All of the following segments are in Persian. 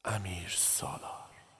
امیر سالار.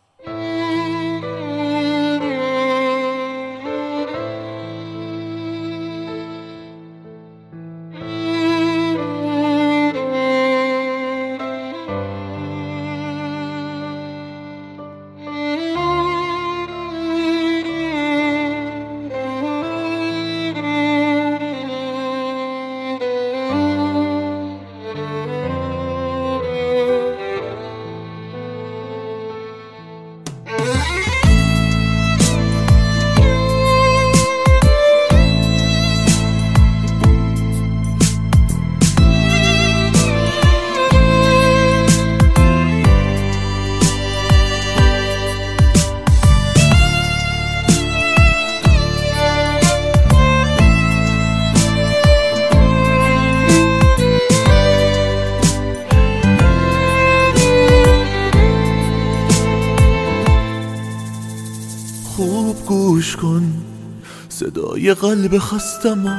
خوب گوش کن صدای قلب خستمو،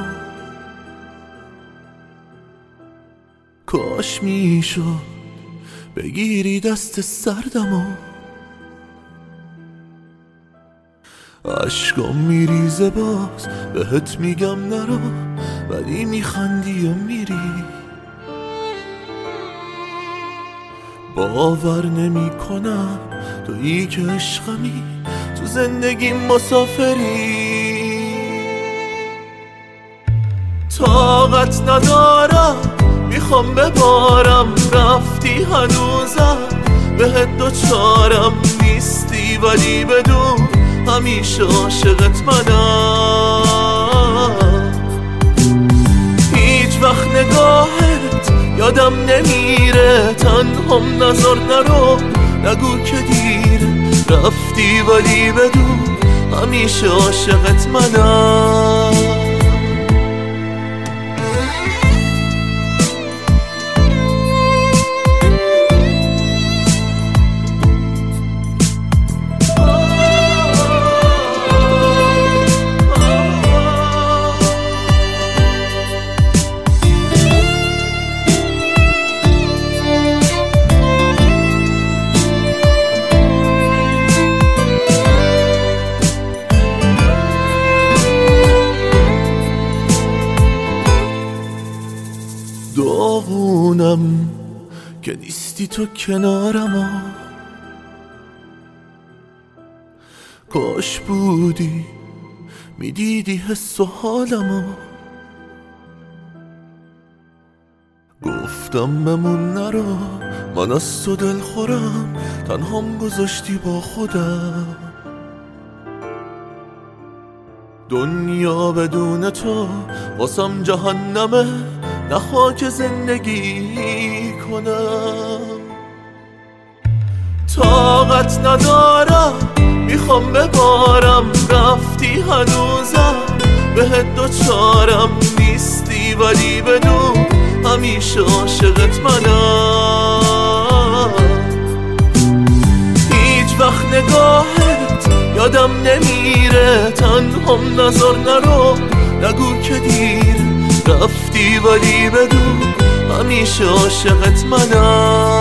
کاش میشد بگیری دست سردمو. عشقم میریزه باز بهت میگم نرو، ولی میخندی و میری. باور نمی کنم تویی که عشقمی، تو زندگی مسافری. طاقت ندارم میخوام ببارم، رفتی هنوزم بهت دوچارم نیستی، ولی بدون همیشه عاشقت منم. هیچ وقت نگاهت یادم نمیره، تنهام نظر نرو نگو که دیره. رفتی ولی بدون همیشه عاشقت منم. داغونم که نیستی تو کنارم، کاش بودی میدیدی حس و حالمو. گفتم بمون نرو من از تو دل خورم، تنهام گذاشتی با خودم. دنیا بدون تو واسم جهنمه، نخوا که زندگی کنم. طاقت ندارم میخوام ببارم، رفتی هنوزم بهت دوچارم نیستی، ولی بدون همیشه عاشقت منم. هیچ وقت نگاهت یادم نمیره، تنهام نظر نرو نگو که دیره. رفتی ولی بدون همیشه عاشقت منم.